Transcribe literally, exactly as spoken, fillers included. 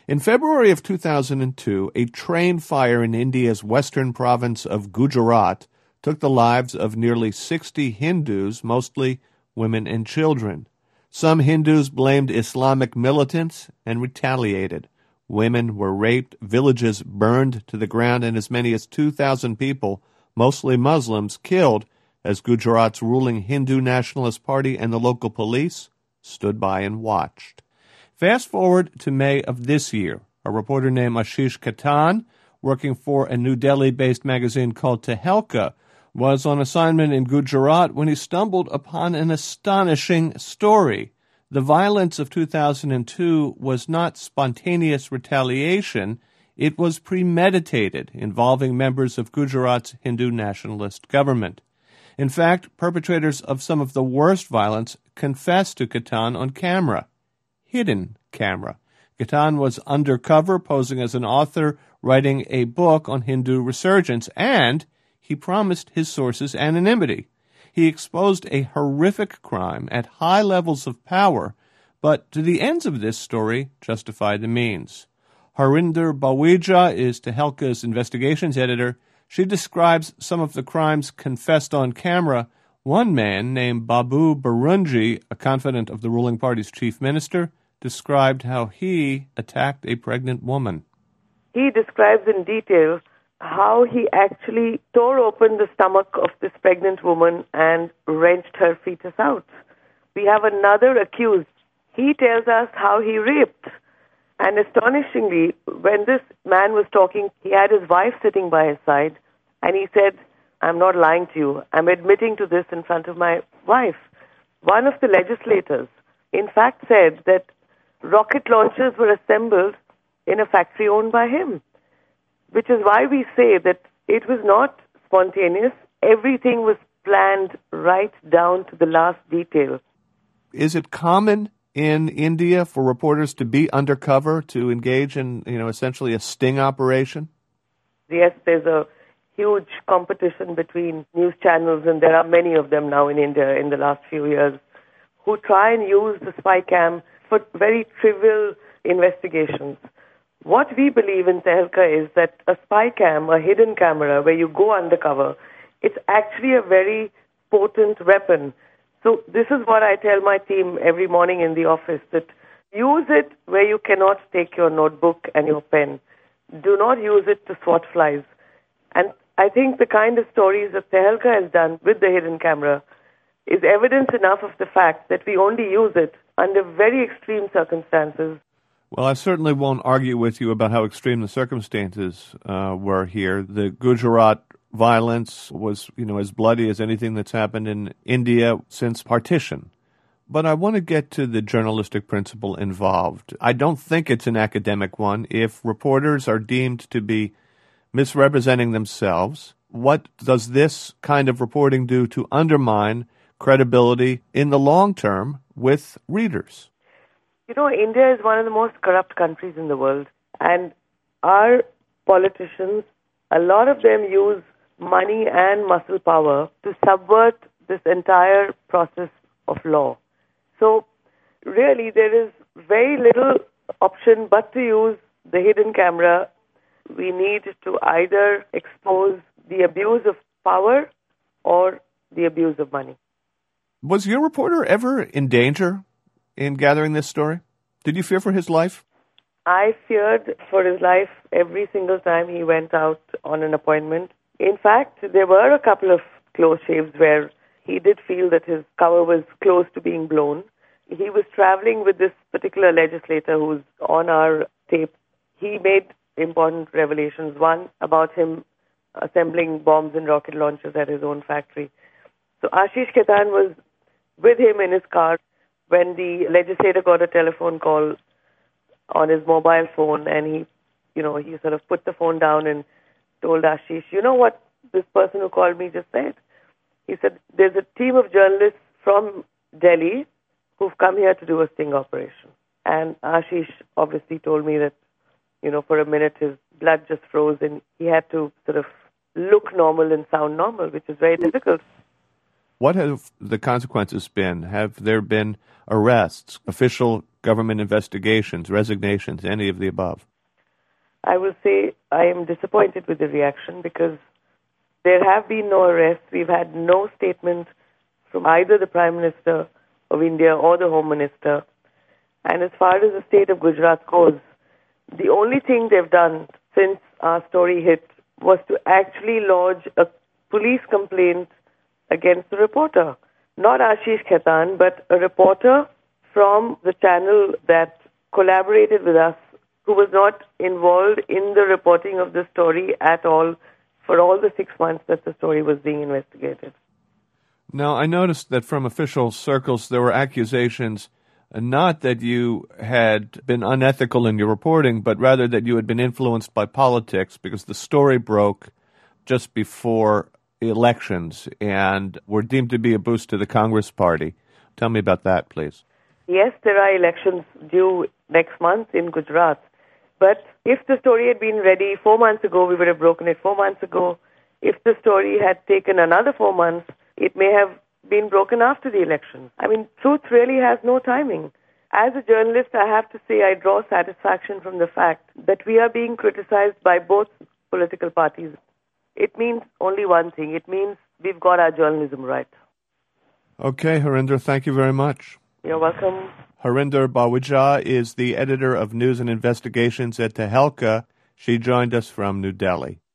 In February of two thousand two, a train fire in India's western province of Gujarat took the lives of nearly sixty Hindus, mostly women and children. Some Hindus blamed Islamic militants and retaliated. Women were raped, villages burned to the ground, and as many as two thousand people, mostly Muslims, killed as Gujarat's ruling Hindu Nationalist Party and the local police stood by and watched. Fast forward to May of this year. A reporter named Ashish Khaitan, working for a New Delhi-based magazine called Tehelka, was on assignment in Gujarat when he stumbled upon an astonishing story. The violence of two thousand two was not spontaneous retaliation. It was premeditated, involving members of Gujarat's Hindu nationalist government. In fact, perpetrators of some of the worst violence confessed to Khaitan on camera. Hidden camera. Khaitan was undercover, posing as an author, writing a book on Hindu resurgence, and he promised his sources anonymity. He exposed a horrific crime at high levels of power, but to the ends of this story justify the means. Harinder Bawija is Tehelka's investigations editor. She describes some of the crimes confessed on camera. One man, named Babu Barunji, a confidant of the ruling party's chief minister, described how he attacked a pregnant woman. He describes in detail how he actually tore open the stomach of this pregnant woman and wrenched her fetus out. We have another accused. He tells us how he raped. And astonishingly, when this man was talking, he had his wife sitting by his side, and he said, "I'm not lying to you. I'm admitting to this in front of my wife." One of the legislators, in fact, said that rocket launchers were assembled in a factory owned by him, which is why we say that it was not spontaneous. Everything was planned right down to the last detail. Is it common in India for reporters to be undercover, to engage in, you know, essentially a sting operation? Yes, there's a huge competition between news channels, and there are many of them now in India in the last few years, who try and use the spy cam for very trivial investigations. What we believe in Tehelka is that a spy cam, a hidden camera where you go undercover, it's actually a very potent weapon. So this is what I tell my team every morning in the office, that use it where you cannot take your notebook and your pen. Do not use it to swat flies. And I think the kind of stories that Tehelka has done with the hidden camera is evidence enough of the fact that we only use it under very extreme circumstances. Well, I certainly won't argue with you about how extreme the circumstances uh, were here. The Gujarat violence was, you know, as bloody as anything that's happened in India since partition. But I want to get to the journalistic principle involved. I don't think it's an academic one. If reporters are deemed to be misrepresenting themselves, what does this kind of reporting do to undermine credibility in the long term with readers? You know, India is one of the most corrupt countries in the world, and our politicians, a lot of them use money and muscle power to subvert this entire process of law. So, really, there is very little option but to use the hidden camera. We need to either expose the abuse of power or the abuse of money. Was your reporter ever in danger in gathering this story? Did you fear for his life? I feared for his life every single time he went out on an appointment. In fact, there were a couple of close shaves where he did feel that his cover was close to being blown. He was traveling with this particular legislator who's on our tape. He made important revelations. One, about him assembling bombs and rocket launchers at his own factory. So Ashish Khaitan was with him in his car when the legislator got a telephone call on his mobile phone, and he, you know, he sort of put the phone down and told Ashish, "You know what this person who called me just said?" He said, "There's a team of journalists from Delhi who've come here to do a sting operation." And Ashish obviously told me that, you know, for a minute his blood just froze and he had to sort of look normal and sound normal, which is very difficult. What have the consequences been? Have there been arrests, official government investigations, resignations, any of the above? I will say I am disappointed with the reaction because there have been no arrests. We've had no statement from either the Prime Minister of India or the Home Minister. And as far as the state of Gujarat goes, the only thing they've done since our story hit was to actually lodge a police complaint against the reporter. Not Ashish Khaitan, but a reporter from the channel that collaborated with us, who was not involved in the reporting of the story at all for all the six months that the story was being investigated. Now, I noticed that from official circles there were accusations uh, not that you had been unethical in your reporting, but rather that you had been influenced by politics because the story broke just before elections and were deemed to be a boost to the Congress Party. Tell me about that, please. Yes, there are elections due next month in Gujarat. But if the story had been ready four months ago, we would have broken it four months ago. If the story had taken another four months, it may have been broken after the election. I mean, truth really has no timing. As a journalist, I have to say I draw satisfaction from the fact that we are being criticized by both political parties. It means only one thing. It means we've got our journalism right. Okay, Harinder, thank you very much. You're welcome. Harinder Bawujah is the editor of News and Investigations at Tehelka. She joined us from New Delhi.